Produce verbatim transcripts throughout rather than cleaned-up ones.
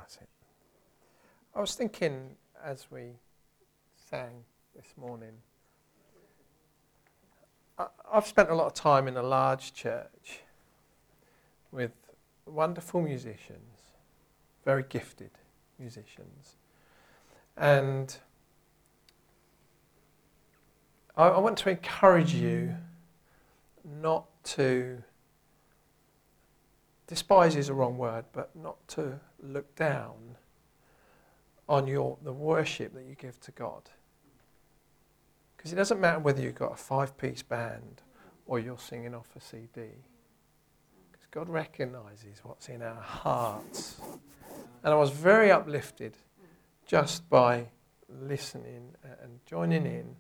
That's it. I was thinking as we sang this morning, I, I've spent a lot of time in a large church with wonderful musicians, very gifted musicians. And I, I want to encourage you not to, despise is a wrong word, but not to look down on your the worship that you give to God. Because it doesn't matter whether you've got a five-piece band or you're singing off a C D. Because God recognises what's in our hearts. And I was very uplifted just by listening and joining in,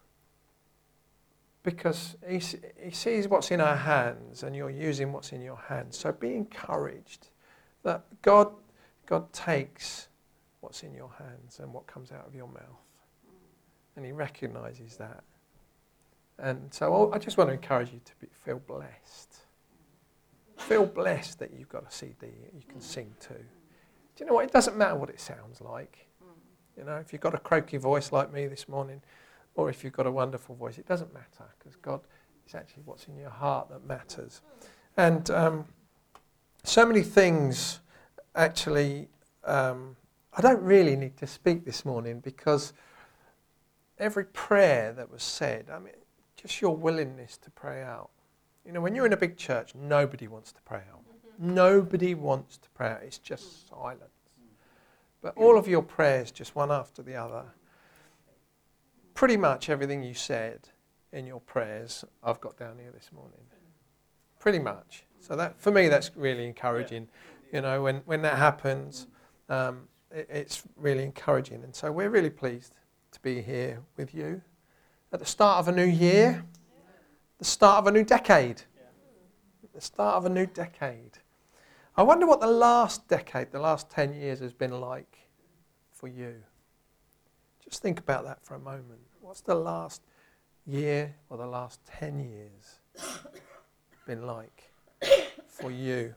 because he, he sees what's in our hands and you're using what's in your hands. So be encouraged that God, God takes what's in your hands and what comes out of your mouth. And he recognises that. And so I just want to encourage you to be, feel blessed. Feel blessed that you've got a C D you can sing to. Do you know what? It doesn't matter what it sounds like. You know, if you've got a croaky voice like me this morning, or if you've got a wonderful voice, it doesn't matter, because God, it's actually what's in your heart that matters. And um, so many things, actually, um, I don't really need to speak this morning, because every prayer that was said, I mean, just your willingness to pray out. You know, when you're in a big church, nobody wants to pray out. Mm-hmm. Nobody wants to pray out. It's just mm. silence. But all of your prayers, just one after the other, pretty much everything you said in your prayers, I've got down here this morning. Pretty much. So that, for me, that's really encouraging. You know, when, when that happens, um, it, it's really encouraging. And so we're really pleased to be here with you at the start of a new year, the start of a new decade, the start of a new decade. I wonder what the last decade, the last ten years has been like for you. Just think about that for a moment. What's the last year or the last ten years been like for you?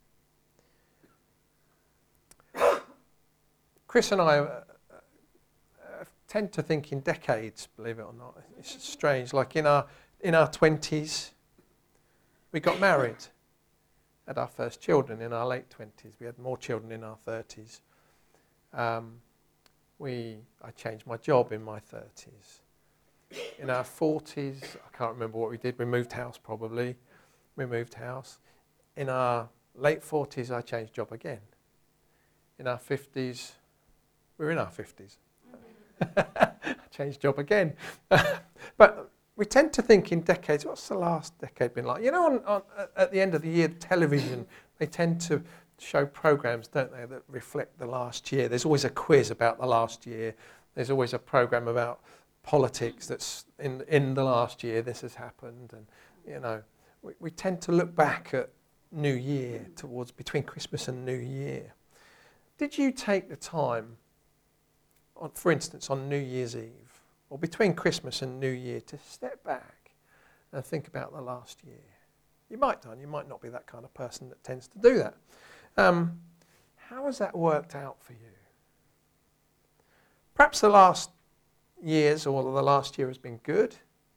Chris and I uh, uh, tend to think in decades, believe it or not. It's strange. Like in our in our twenties, we got married, had our first children in our late twenties. We had more children in our thirties. Um, we I changed my job in my thirties. In our forties, I can't remember what we did. We moved house probably. We moved house. In our late forties, I changed job again. In our fifties, we were in our fifties. I changed job again. But we tend to think in decades. What's the last decade been like? You know, on, on, at the end of the year, television, they tend to show programs, don't they, that reflect the last year. There's always a quiz about the last year. There's always a program about politics that's in in the last year. This has happened, and you know, we, we tend to look back at New Year, towards between Christmas and New Year. Did you take the time, on, for instance, on New Year's Eve, or between Christmas and New Year, to step back and think about the last year? You might do, you might not be that kind of person that tends to do that. Um, how has that worked out for you? Perhaps the last years or the last year has been good.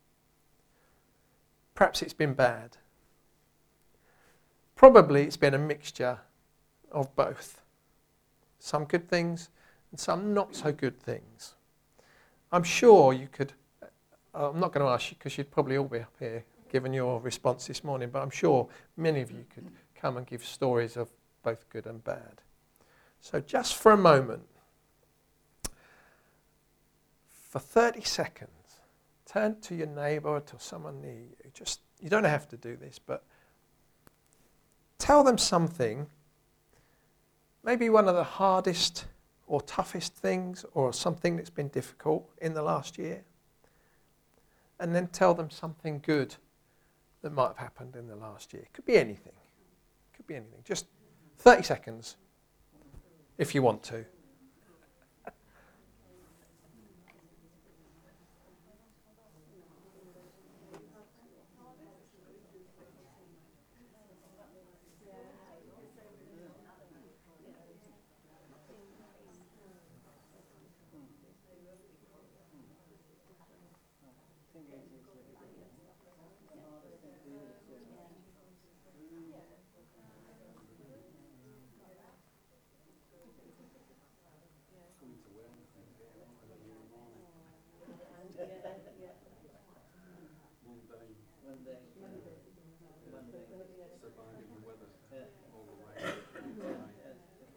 Perhaps it's been bad. Probably it's been a mixture of both. Some good things and some not so good things. I'm sure you could, uh, I'm not going to ask you because you'd probably all be up here given your response this morning, but I'm sure many of you could come and give stories of both good and bad. So just for a moment, for thirty seconds, turn to your neighbour or to someone near you. Just, you don't have to do this, but tell them something, maybe one of the hardest or toughest things, or something that's been difficult in the last year, and then tell them something good that might have happened in the last year. Could be anything. Could be anything. Just thirty seconds, if you want to.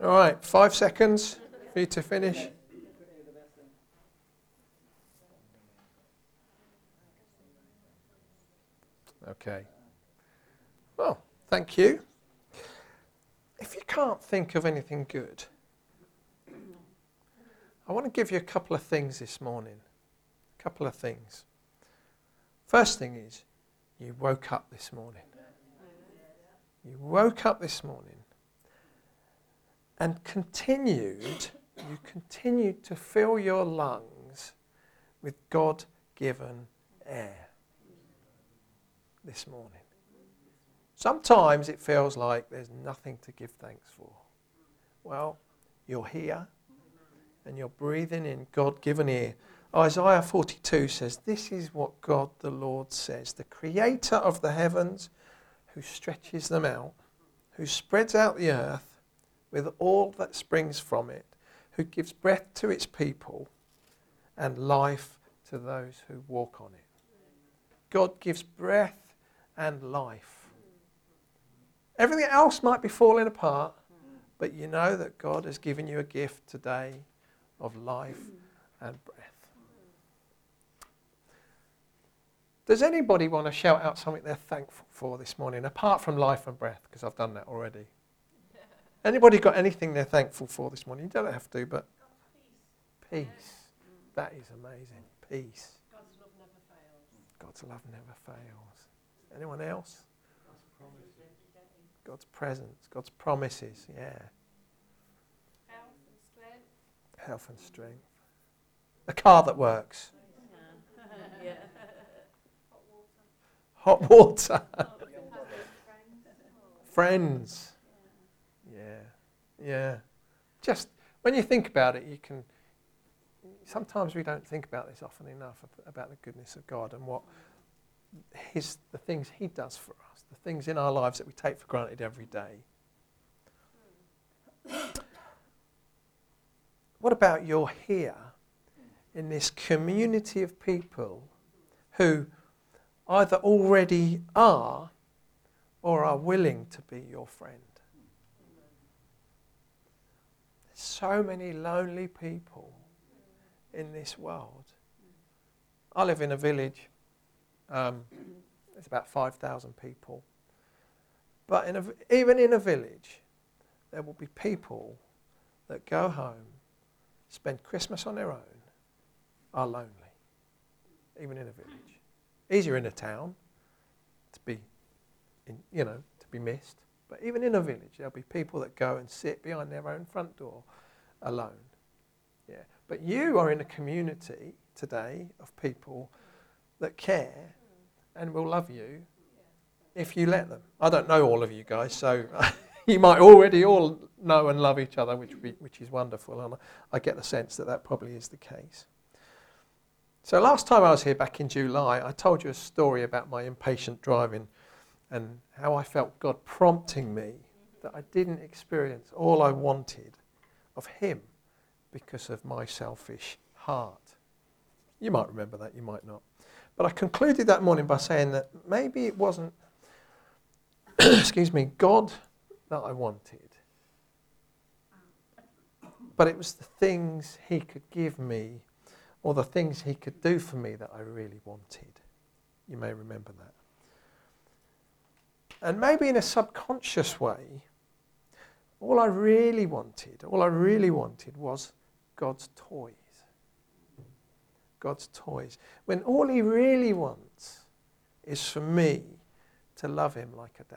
All right, five seconds for you to finish. Okay. Well, thank you. If you can't think of anything good, I want to give you a couple of things this morning. A couple of things. First thing is, you woke up this morning. You woke up this morning and continued, you continued to fill your lungs with God-given air this morning. Sometimes it feels like there's nothing to give thanks for. Well, you're here and you're breathing in God-given air. Isaiah forty-two says, this is what God the Lord says, the creator of the heavens, who stretches them out, who spreads out the earth with all that springs from it, who gives breath to its people and life to those who walk on it. God gives breath and life. Everything else might be falling apart, but you know that God has given you a gift today of life and breath. Does anybody want to shout out something they're thankful for this morning, apart from life and breath, because I've done that already? Anybody got anything they're thankful for this morning? You don't have to, but peace. Peace. That is amazing. Peace. God's love never fails. God's love never fails. Anyone else? God's presence, God's promises, yeah. Health and strength. Health and strength. A car that works. Yeah. Hot water. Friends. Yeah, yeah. Just when you think about it, you can. Sometimes we don't think about this often enough, about the goodness of God and what His the things He does for us, the things in our lives that we take for granted every day. What about you're here in this community of people who either already are or are willing to be your friend? There's so many lonely people in this world. I live in a village. Um, there's about five thousand people. But in a, even in a village, there will be people that go home, spend Christmas on their own, are lonely. Even in a village. Easier in a town to be, in, you know, to be missed. But even in a village, there'll be people that go and sit behind their own front door alone. Yeah. But you are in a community today of people that care and will love you if you let them. I don't know all of you guys, so you might already all know and love each other, which we, which is wonderful, and I get the sense that that probably is the case. So last time I was here back in July, I told you a story about my impatient driving and how I felt God prompting me that I didn't experience all I wanted of Him because of my selfish heart. You might remember that, you might not. But I concluded that morning by saying that maybe it wasn't, excuse me, God that I wanted, but it was the things He could give me or the things He could do for me that I really wanted. You may remember that. And maybe in a subconscious way, all I really wanted, all I really wanted was God's toys. God's toys. When all He really wants is for me to love Him like a dad.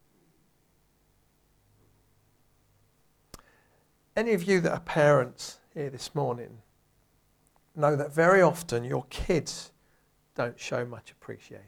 Any of you that are parents here this morning know that very often your kids don't show much appreciation.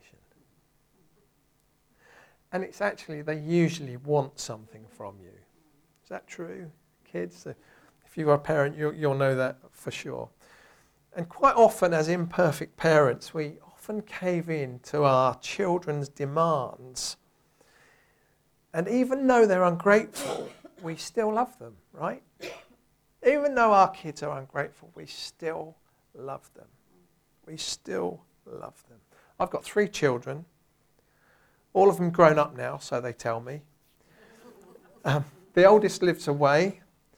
And it's actually, they usually want something from you. Is that true, kids? If you are a parent, you'll, you'll know that for sure. And quite often as imperfect parents, we often cave in to our children's demands. And even though they're ungrateful, we still love them, right? Even though our kids are ungrateful, we still love them. We still love them. I've got three children. All of them grown up now, so they tell me. Um, the oldest lives away,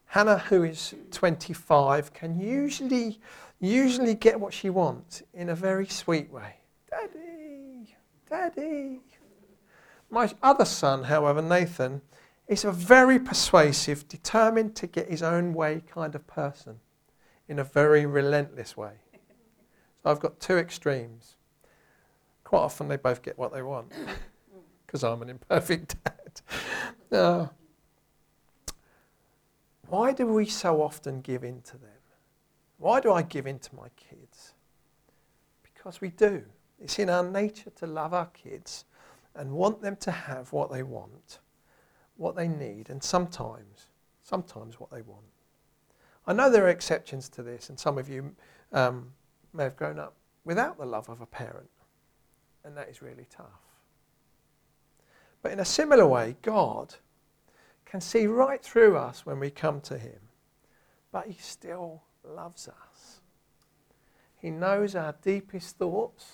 Hannah, who is twenty-five, can usually, usually get what she wants in a very sweet way. Daddy, Daddy. My other son, however, Nathan, is a very persuasive, determined to get his own way kind of person in a very relentless way. So I've got two extremes. Quite often they both get what they want because I'm an imperfect dad. Uh, why do we so often give in to them? Why do I give in to my kids? Because we do. It's in our nature to love our kids and want them to have what they want, what they need, and sometimes, sometimes what they want. I know there are exceptions to this, and some of you um, may have grown up without the love of a parent, and that is really tough. But in a similar way, God can see right through us when we come to him, but he still loves us. He knows our deepest thoughts,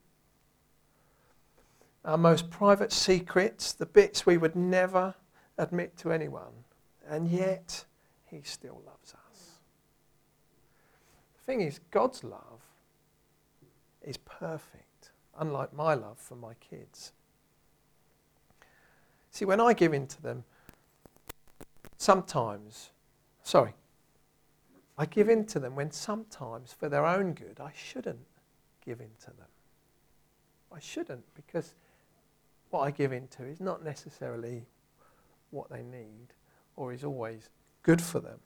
our most private secrets, the bits we would never admit to anyone, and yet he still loves us. The thing is, God's love is perfect, unlike my love for my kids. See, when I give in to them, sometimes, sorry, I give in to them when sometimes for their own good I shouldn't give in to them. I shouldn't, because what I give in to is not necessarily what they need or is always good for them.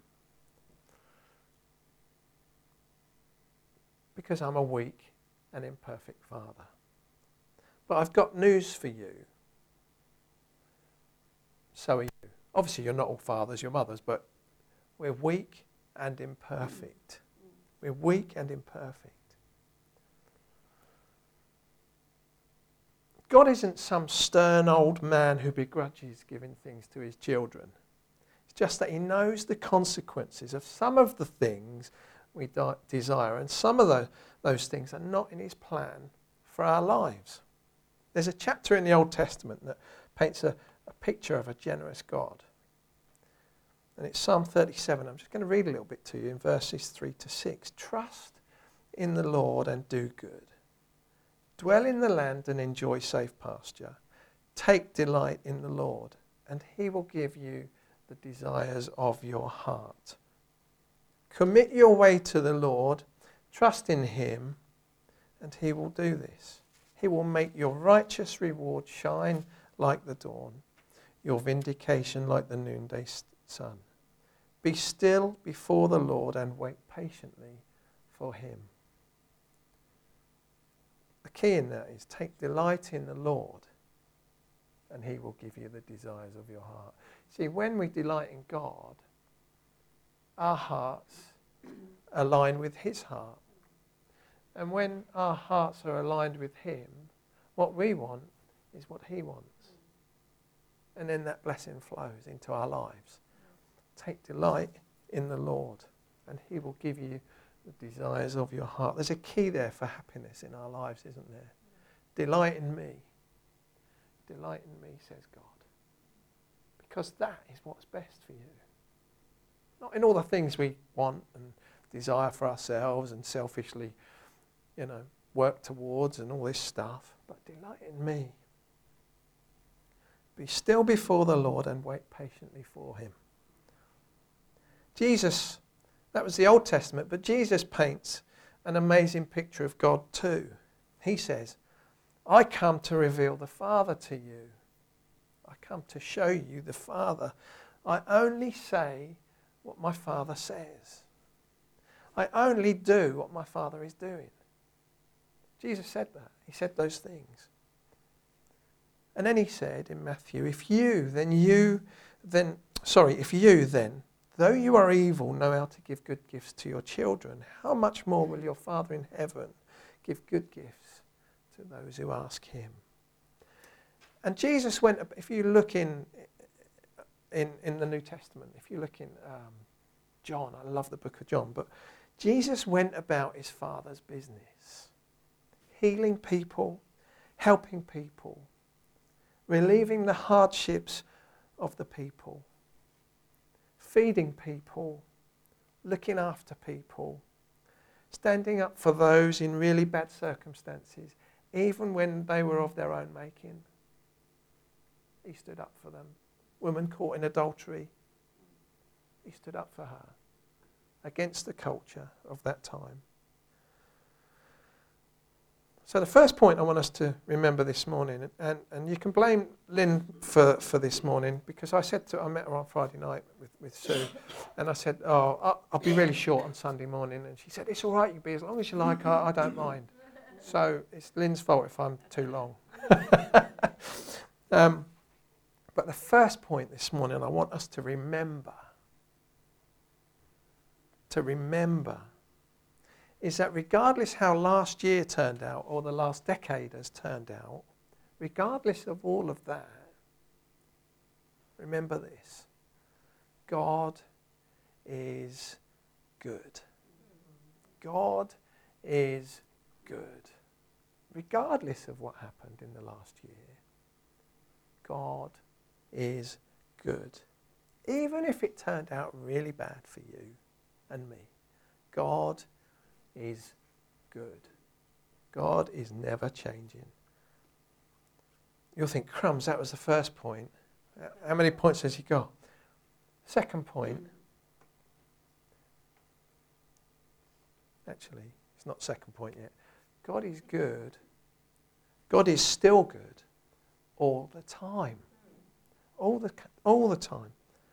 Because I'm a weak and imperfect father. But I've got news for you. So are you. Obviously you're not all fathers, you're mothers, but we're weak and imperfect. We're weak and imperfect. God isn't some stern old man who begrudges giving things to his children. It's just that he knows the consequences of some of the things we de- desire, and some of the, those things are not in his plan for our lives. There's a chapter in the Old Testament that paints a, a picture of a generous God. And it's Psalm thirty-seven. I'm just going to read a little bit to you in verses three to six. Trust in the Lord and do good. Dwell in the land and enjoy safe pasture. Take delight in the Lord, and he will give you the desires of your heart. Commit your way to the Lord, trust in him, and he will do this. He will make your righteous reward shine like the dawn, your vindication like the noonday sun. Be still before the Lord and wait patiently for him. The key in that is take delight in the Lord and he will give you the desires of your heart. See, when we delight in God, our hearts align with his heart. And when our hearts are aligned with him, what we want is what he wants. And then that blessing flows into our lives. Take delight in the Lord and he will give you the desires of your heart. There's a key there for happiness in our lives, isn't there? Delight in me. Delight in me, says God. Because that is what's best for you. Not in all the things we want and desire for ourselves and selfishly, you know, work towards and all this stuff, but delight in me. Be still before the Lord and wait patiently for him. Jesus, that was the Old Testament, but Jesus paints an amazing picture of God too. He says, I come to reveal the Father to you. I come to show you the Father. I only say what my Father says. I only do what my Father is doing. Jesus said that. He said those things. And then he said in Matthew, if you, then you, then, sorry, if you then, though you are evil, know how to give good gifts to your children, how much more will your Father in heaven give good gifts to those who ask him? And Jesus went, if you look in in, in the New Testament, if you look in um, John, I love the book of John, but Jesus went about his Father's business, healing people, helping people, relieving the hardships of the people, feeding people, looking after people, standing up for those in really bad circumstances, even when they were of their own making. He stood up for them. Woman caught in adultery, he stood up for her against the culture of that time. So the first point I want us to remember this morning, and, and you can blame Lynn for, for this morning, because I said to I met her on Friday night with, with Sue, and I said, oh, I'll, I'll be really short on Sunday morning, and she said, it's all right, you be as long as you like, I, I don't mind. So it's Lynn's fault if I'm too long. um, but the first point this morning I want us to remember, to remember, is that regardless how last year turned out or the last decade has turned out, regardless of all of that, remember this: God is good. God is good. Regardless of what happened in the last year, God is good. Even if it turned out really bad for you and me, God is good. God is never changing. You'll think, crumbs, that was the first point. How many points has he got? Second point, actually, it's not second point yet. God is good. God is still good all the time. All the, all the time.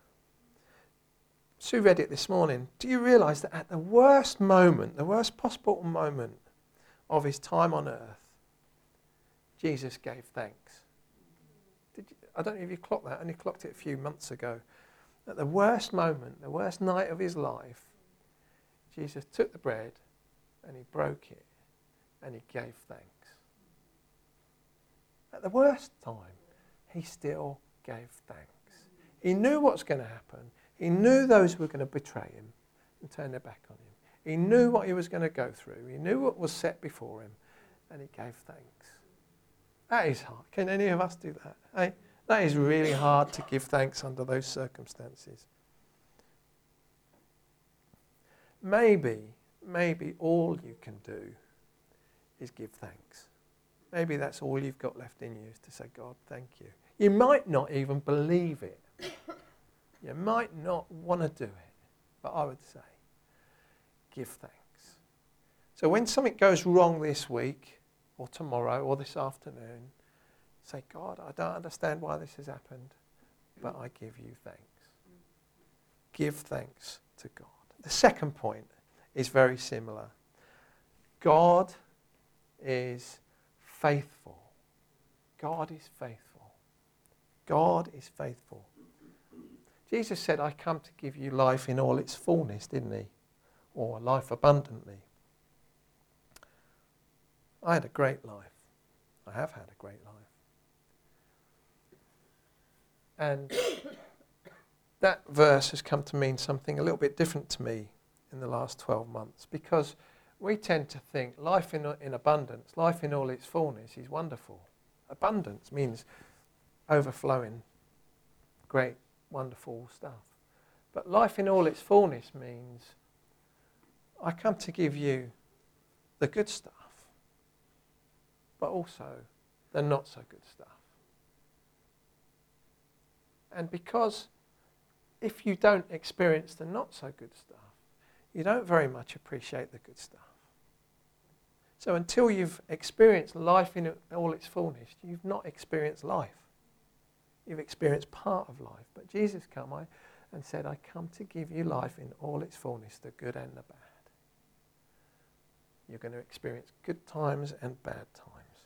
Sue read it this morning. Do you realise that at the worst moment, the worst possible moment of his time on earth, Jesus gave thanks? Did you, I don't know if you clocked that. I only clocked it a few months ago. At the worst moment, the worst night of his life, Jesus took the bread and he broke it and he gave thanks. At the worst time, he still gave thanks. He knew what's going to happen. He knew those who were going to betray him and turn their back on him. He knew what he was going to go through. He knew what was set before him, and he gave thanks. That is hard. Can any of us do that? Hey, that is really hard to give thanks under those circumstances. Maybe, maybe all you can do is give thanks. Maybe that's all you've got left in you, is to say, God, thank you. You might not even believe it. You might not want to do it, but I would say, give thanks. So when something goes wrong this week, or tomorrow, or this afternoon, say, God, I don't understand why this has happened, but I give you thanks. Give thanks to God. The second point is very similar. God is faithful. God is faithful. God is faithful. Jesus said, I come to give you life in all its fullness, didn't he? Or life abundantly. I had a great life. I have had a great life. And that verse has come to mean something a little bit different to me in the last twelve months, because we tend to think life in, in abundance, life in all its fullness is wonderful. Abundance means overflowing, great, wonderful stuff. But life in all its fullness means I come to give you the good stuff, but also the not so good stuff. And because if you don't experience the not so good stuff, you don't very much appreciate the good stuff. So until you've experienced life in all its fullness, you've not experienced life. You've experienced part of life. But Jesus came and said, I come to give you life in all its fullness, the good and the bad. You're going to experience good times and bad times.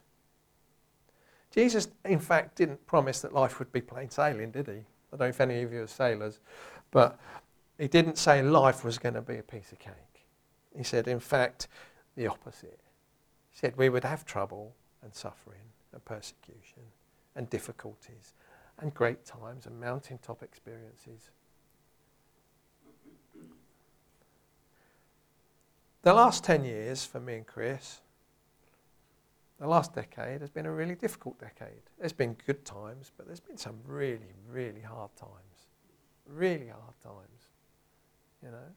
Jesus, in fact, didn't promise that life would be plain sailing, did he? I don't know if any of you are sailors, but he didn't say life was going to be a piece of cake. He said, in fact, the opposite. He said we would have trouble and suffering and persecution and difficulties and great times and mountaintop experiences. The last ten years for me and Chris, the last decade has been a really difficult decade. There's been good times, but there's been some really, really hard times. really hard times, you know.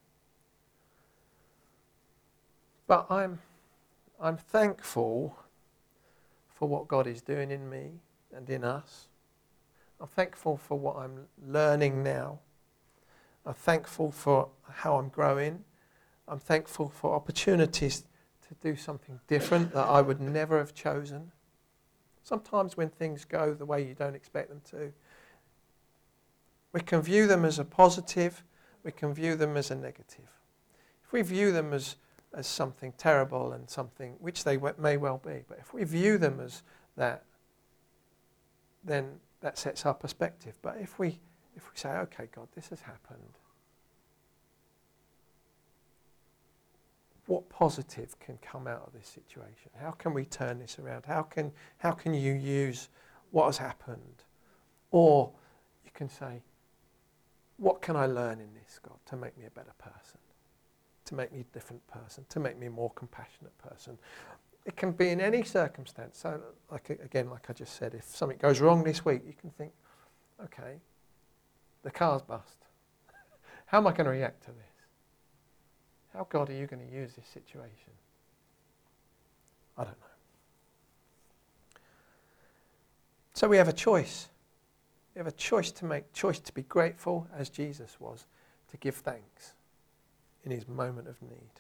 But I'm, I'm thankful for what God is doing in me and in us. I'm thankful for what I'm learning now. I'm thankful for how I'm growing. I'm thankful for opportunities to do something different that I would never have chosen. Sometimes when things go the way you don't expect them to, we can view them as a positive, we can view them as a negative. If we view them as, as something terrible and something, which they w- may well be, but if we view them as that, then that sets our perspective. But if we if we say, okay, God, this has happened, what positive can come out of this situation? How can we turn this around? How can how can you use what has happened? Or you can say, what can I learn in this, God, to make me a better person, to make me a different person, to make me a more compassionate person? It can be in any circumstance. So, like again, like I just said, if something goes wrong this week, you can think, okay, the car's bust. How am I going to react to this? How, God, are you going to use this situation? I don't know. So we have a choice. We have a choice to make, choice to be grateful as Jesus was, to give thanks in his moment of need.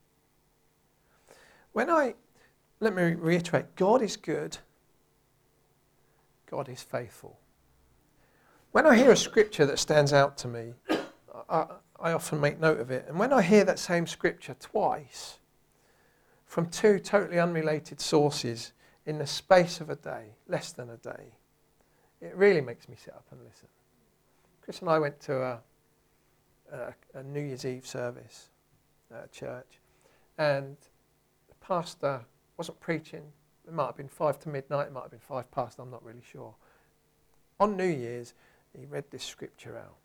When I, let me reiterate, God is good. God is faithful. When I hear a scripture that stands out to me, I, I often make note of it. And when I hear that same scripture twice, from two totally unrelated sources in the space of a day, less than a day, it really makes me sit up and listen. Chris and I went to a, a, a New Year's Eve service at a church, and the pastor wasn't preaching. It might have been five to midnight, it might have been five past, I'm not really sure. On New Year's, he read this scripture out.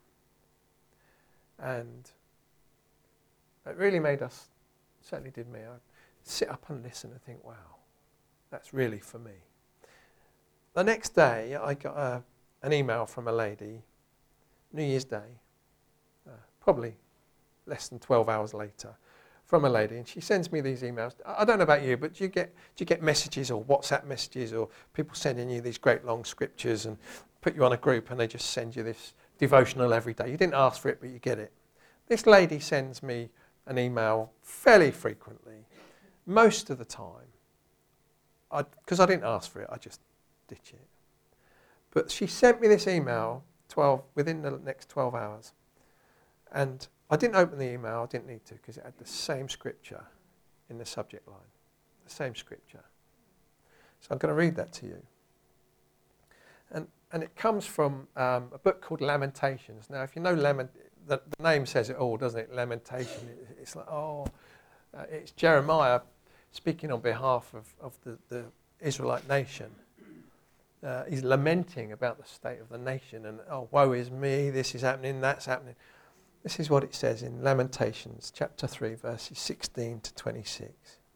And it really made us, certainly did me, I'd sit up and listen and think, wow, that's really for me. The next day, I got a, an email from a lady, New Year's Day, uh, probably less than twelve hours later, from a lady, and she sends me these emails. I don't know about you, but do you get do you get messages or WhatsApp messages or people sending you these great long scriptures and put you on a group and they just send you this devotional every day? You didn't ask for it, but you get it. This lady sends me an email fairly frequently, most of the time, because I, I didn't ask for it, I just ditch it. But she sent me this email twelve within the next twelve hours, and I didn't open the email, I didn't need to, because it had the same scripture in the subject line, the same scripture. So I'm going to read that to you. And and it comes from um, a book called Lamentations. Now, if you know Lament, the, the name says it all, doesn't it? Lamentation. It, it's like, oh, uh, it's Jeremiah speaking on behalf of, of the, the Israelite nation. Uh, he's lamenting about the state of the nation and, oh, woe is me, this is happening, that's happening. This is what it says in Lamentations, chapter three, verses sixteen to twenty-six.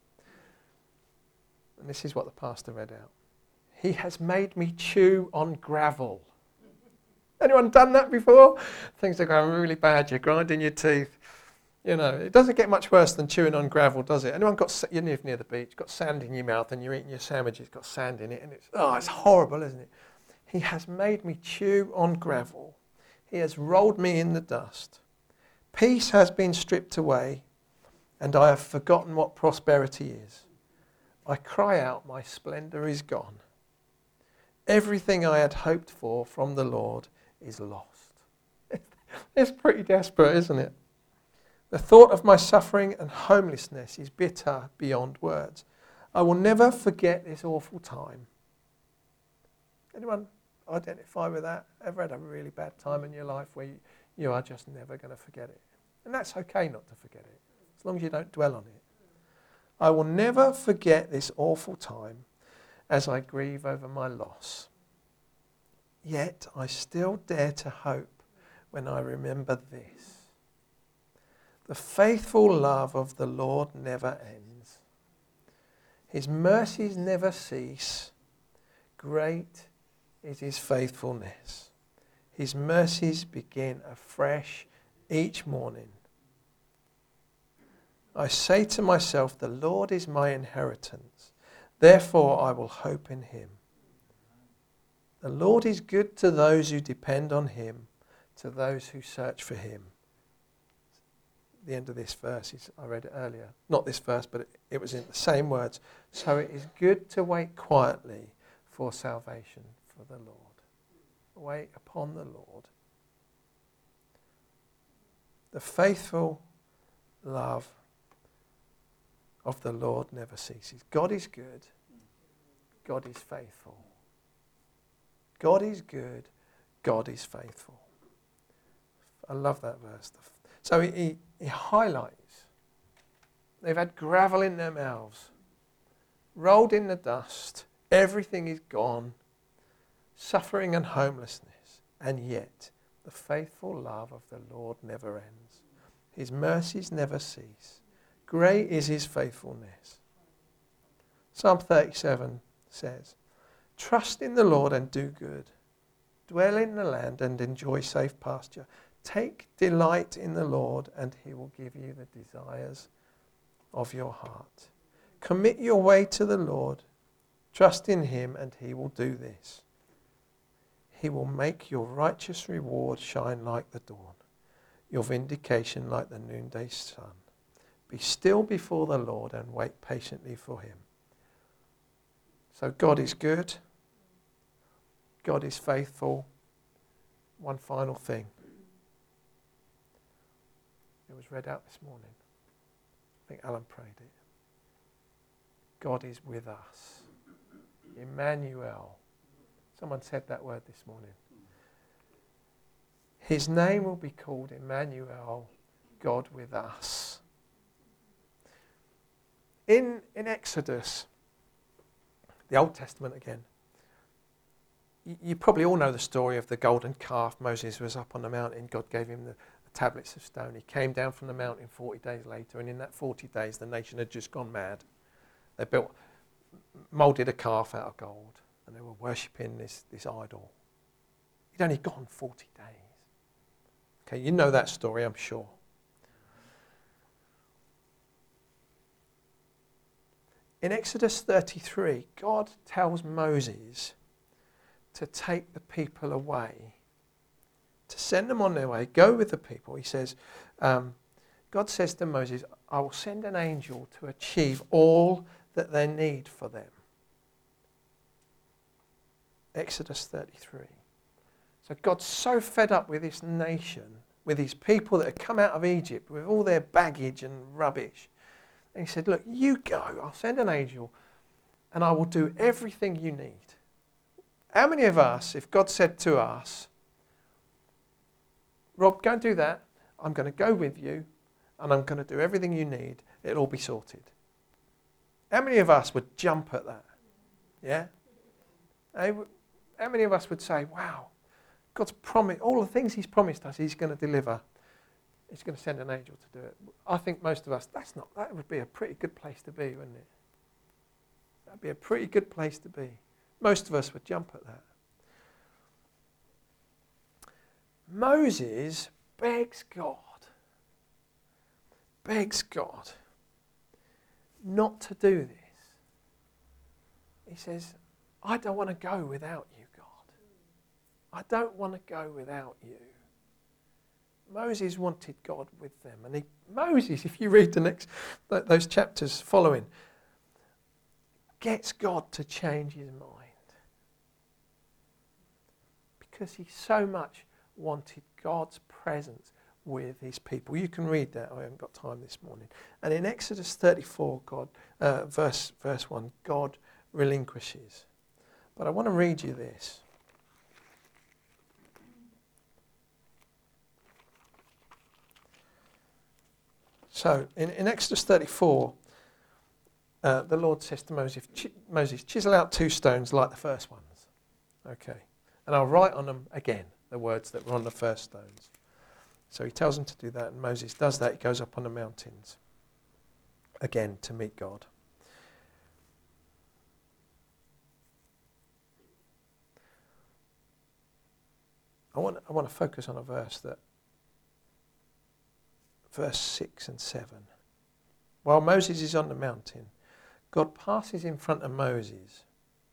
And this is what the pastor read out. He has made me chew on gravel. Anyone done that before? Things are going really bad, you're grinding your teeth. You know, it doesn't get much worse than chewing on gravel, does it? Anyone got, you live near the beach, got sand in your mouth and you're eating your sandwich, it's got sand in it, and it's, oh, it's horrible, isn't it? He has made me chew on gravel. He has rolled me in the dust. Peace has been stripped away, and I have forgotten what prosperity is. I cry out, my splendor is gone. Everything I had hoped for from the Lord is lost. It's pretty desperate, isn't it? The thought of my suffering and homelessness is bitter beyond words. I will never forget this awful time. Anyone identify with that? Ever had a really bad time in your life where you, you are just never going to forget it? And that's okay not to forget it, as long as you don't dwell on it. I will never forget this awful time as I grieve over my loss. Yet I still dare to hope when I remember this. The faithful love of the Lord never ends. His mercies never cease. Great is his faithfulness. His mercies begin afresh each morning. I say to myself, the Lord is my inheritance. Therefore I will hope in him. The Lord is good to those who depend on him, to those who search for him. The end of this verse, is, I read it earlier. Not this verse, but it, it was in the same words. So it is good to wait quietly for salvation for the Lord. Wait upon the Lord. The faithful love of the Lord never ceases. God is good. God is faithful. God is good. God is faithful. I love that verse. So he, he, he highlights. They've had gravel in their mouths, rolled in the dust. Everything is gone. Suffering and homelessness. And yet, the faithful love of the Lord never ends. His mercies never cease. Great is his faithfulness. Psalm thirty-seven says, trust in the Lord and do good. Dwell in the land and enjoy safe pasture. Take delight in the Lord and he will give you the desires of your heart. Commit your way to the Lord. Trust in him and he will do this. He will make your righteous reward shine like the dawn, your vindication like the noonday sun. Be still before the Lord and wait patiently for him. So God is good. God is faithful. One final thing. It was read out this morning. I think Alan prayed it. God is with us. Emmanuel. Someone said that word this morning. His name will be called Emmanuel, God with us. In, in Exodus, the Old Testament again, you, you probably all know the story of the golden calf. Moses was up on the mountain. God gave him the, the tablets of stone. He came down from the mountain forty days later, and in that forty days, the nation had just gone mad. They built, moulded a calf out of gold, and they were worshipping this, this idol. He'd only gone forty days. Okay, you know that story, I'm sure. In Exodus thirty-three, God tells Moses to take the people away, to send them on their way, go with the people. He says, um, God says to Moses, I will send an angel to achieve all that they need for them. Exodus thirty-three. So God's so fed up with this nation, with these people that had come out of Egypt with all their baggage and rubbish. And he said, look, you go, I'll send an angel and I will do everything you need. How many of us, if God said to us, Rob, go and do that, I'm going to go with you and I'm going to do everything you need, it'll all be sorted. How many of us would jump at that? Yeah? How many of us would say, wow, God's promised, all the things he's promised us, he's going to deliver. He's going to send an angel to do it. I think most of us, that's not, that would be a pretty good place to be, wouldn't it? That would be a pretty good place to be. Most of us would jump at that. Moses begs God, begs God not to do this. He says, I don't want to go without you, God. I don't want to go without you. Moses wanted God with them. And he, Moses, if you read the next, th- those chapters following, gets God to change his mind. Because he so much wanted God's presence with his people. You can read that. I haven't got time this morning. And in Exodus thirty-four, God, uh, verse, verse one, God relinquishes. But I want to read you this. So, in, in Exodus thirty-four, uh, the Lord says to Moses, Ch- Moses, chisel out two stones like the first ones. Okay. And I'll write on them again the words that were on the first stones. So he tells him to do that, and Moses does that. He goes up on the mountains again to meet God. I want, I want to focus on a verse that, verse six and seven. While Moses is on the mountain, God passes in front of Moses,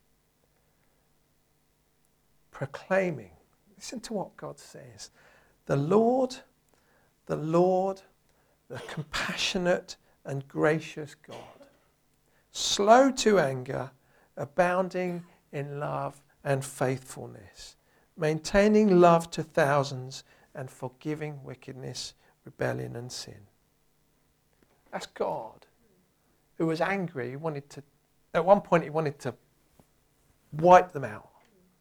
proclaiming, listen to what God says, the Lord, the Lord, the compassionate and gracious God, slow to anger, abounding in love and faithfulness, maintaining love to thousands and forgiving wickedness, rebellion and sin. That's God, who was angry. He wanted to, at one point he wanted to wipe them out.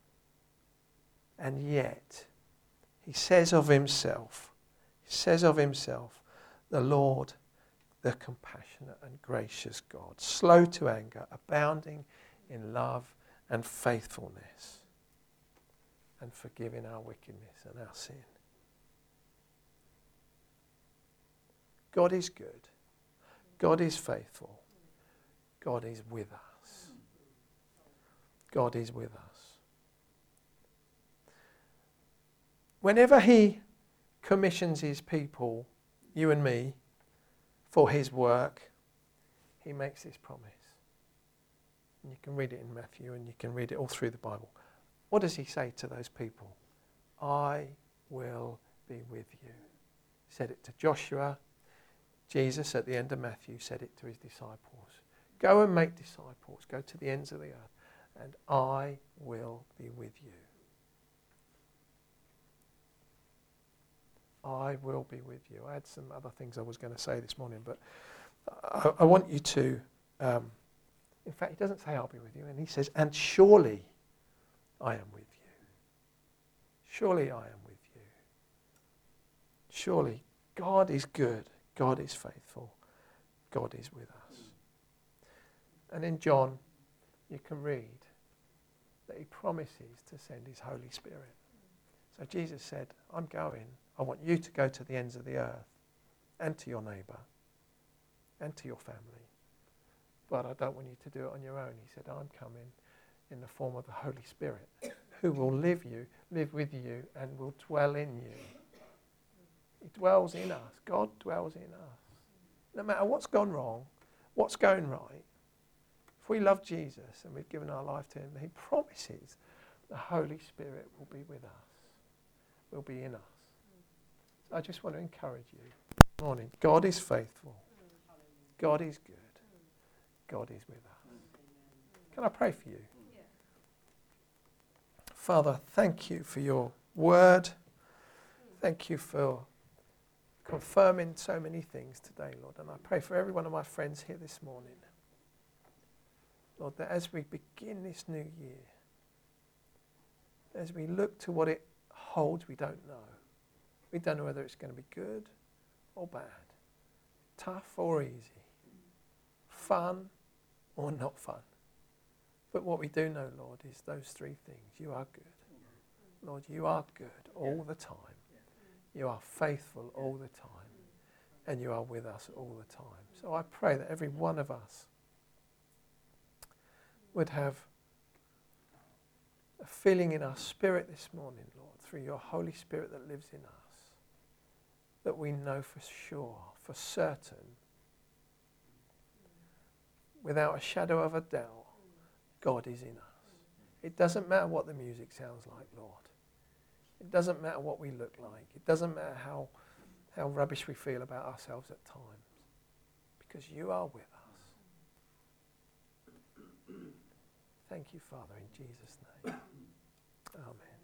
And yet, he says of himself, he says of himself, the Lord, the compassionate and gracious God, slow to anger, abounding in love and faithfulness, and forgiving our wickedness and our sin. God is good. God is faithful. God is with us. God is with us. Whenever he commissions his people, you and me, for his work, he makes this promise. And you can read it in Matthew and you can read it all through the Bible. What does he say to those people? I will be with you. He said it to Joshua. Jesus at the end of Matthew said it to his disciples. Go and make disciples. Go to the ends of the earth. And I will be with you. I will be with you. I had some other things I was going to say this morning, but I, I want you to, um, in fact, he doesn't say I'll be with you, and he says, and surely I am with you. Surely I am with you. Surely God is good. God is faithful. God is with us. And in John, you can read that he promises to send his Holy Spirit. So Jesus said, I'm going. I want you to go to the ends of the earth and to your neighbour and to your family. But I don't want you to do it on your own. He said, I'm coming in the form of the Holy Spirit who will live you, live with you and will dwell in you. He dwells in us. God dwells in us. No matter what's gone wrong, what's going right, if we love Jesus and we've given our life to him, he promises the Holy Spirit will be with us, will be in us. So I just want to encourage you this morning. God is faithful. God is good. God is with us. Can I pray for you? Father, thank you for your word. Thank you for confirming so many things today, Lord. And I pray for every one of my friends here this morning, Lord, that as we begin this new year, as we look to what it holds, we don't know. We don't know whether it's going to be good or bad, tough or easy, fun or not fun. But what we do know, Lord, is those three things. You are good. Lord, you are good all the time. You are faithful all the time. And you are with us all the time. So I pray that every one of us would have a feeling in our spirit this morning, Lord, through your Holy Spirit that lives in us, that we know for sure, for certain, without a shadow of a doubt, God is in us. It doesn't matter what the music sounds like, Lord. It doesn't matter what we look like. It doesn't matter how, how rubbish we feel about ourselves at times, because you are with us. Thank you, Father, in Jesus' name. Amen.